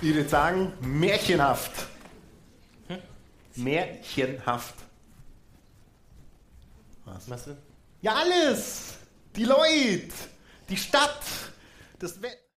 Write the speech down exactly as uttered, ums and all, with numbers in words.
Ich würde sagen, märchenhaft. Hm? Märchenhaft. Was? Was denn? Ja, alles. Die Leute, die Stadt, das Wetter.